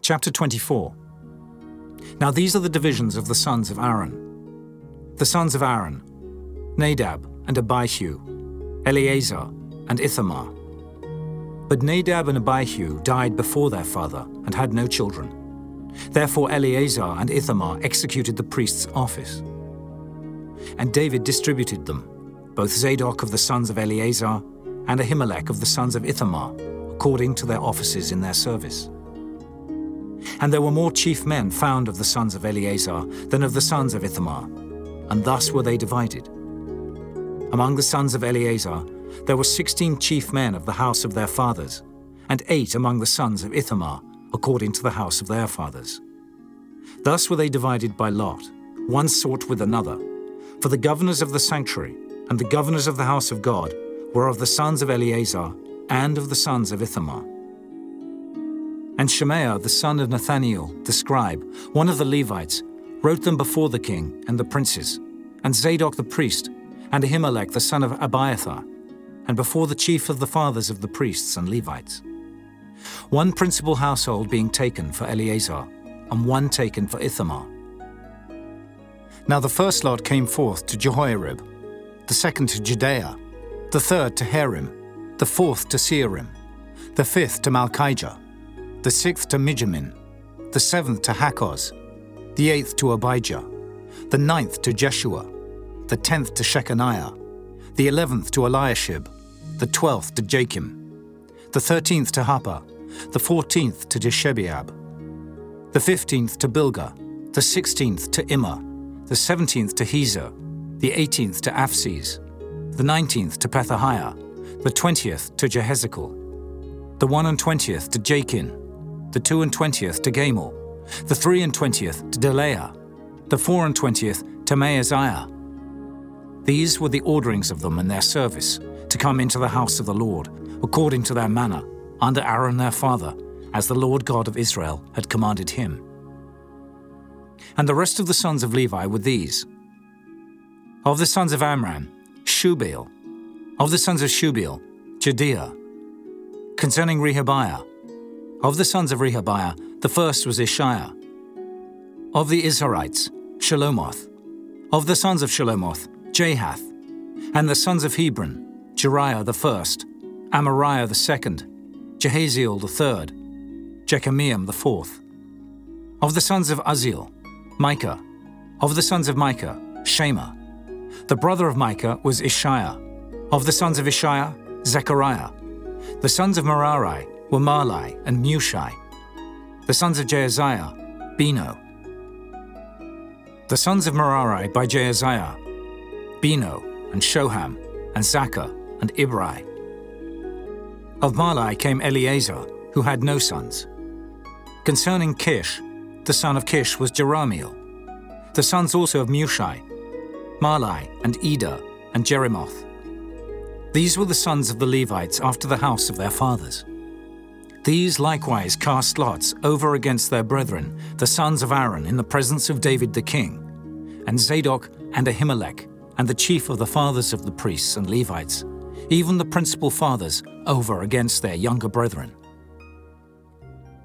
Chapter 24. Now these are the divisions of the sons of Aaron. The sons of Aaron: Nadab and Abihu, Eleazar and Ithamar. But Nadab and Abihu died before their father and had no children. Therefore Eleazar and Ithamar executed the priest's office. And David distributed them, both Zadok of the sons of Eleazar and Ahimelech of the sons of Ithamar, according to their offices in their service. And there were more chief men found of the sons of Eleazar than of the sons of Ithamar, and thus were they divided. Among the sons of Eleazar there were 16 chief men of the house of their fathers, and 8 among the sons of Ithamar, according to the house of their fathers. Thus were they divided by lot, one sort with another, for the governors of the sanctuary and the governors of the house of God were of the sons of Eleazar and of the sons of Ithamar. And Shemaiah the son of Nathaniel, the scribe, one of the Levites, wrote them before the king and the princes, and Zadok the priest, and Ahimelech the son of Abiathar, and before the chief of the fathers of the priests and Levites. One principal household being taken for Eleazar, and one taken for Ithamar. Now the first lot came forth to Jehoiarib, the second to Jedaiah, the third to Harim, the fourth to Searim, the fifth to Malchijah, the sixth to Mijamin, the seventh to Hakkoz, the eighth to Abijah, the ninth to Jeshua, the 10th to Shechaniah, the 11th to Eliashib, the 12th to Jachim, the 13th to Happa, the 14th to Jeshebeab, the 15th to Bilgah, the 16th to Immer, the 17th to Hezer, the 18th to Aphes, the 19th to Pethahiah, the 20th to Jehezekel, the 21st to Jachin, the 22nd to Gamul, the 23rd to Delaiah, the 24th to Maaziah. These were the orderings of them and their service, to come into the house of the Lord, according to their manner, under Aaron their father, as the Lord God of Israel had commanded him. And the rest of the sons of Levi were these: of the sons of Amram, Shubael; of the sons of Shubael, Jediah. Concerning Rehabiah: of the sons of Rehabiah, the first was Ishiah. Of the Izharites, Shelomoth; of the sons of Shelomoth, Jahath; and the sons of Hebron, Jeriah the first, Amariah the second, Jehaziel the third, Jekameam the fourth. Of the sons of Uzziel, Micah; of the sons of Micah, Shema. The brother of Micah was Ishiah. Of the sons of Ishiah, Zechariah. The sons of Merari were Mahli and Mushi. The sons of Jaaziah, Beno. The sons of Merari by Jaaziah, Beno and Shoham and Zaccur and Ibri. Of Mahli came Eleazar, who had no sons. Concerning Kish, the son of Kish was Jerahmeel. The sons also of Mushi, Mahli and Eder and Jerimoth. These were the sons of the Levites after the house of their fathers. These likewise cast lots over against their brethren, the sons of Aaron, in the presence of David the king, and Zadok and Ahimelech, and the chief of the fathers of the priests and Levites, even the principal fathers, over against their younger brethren.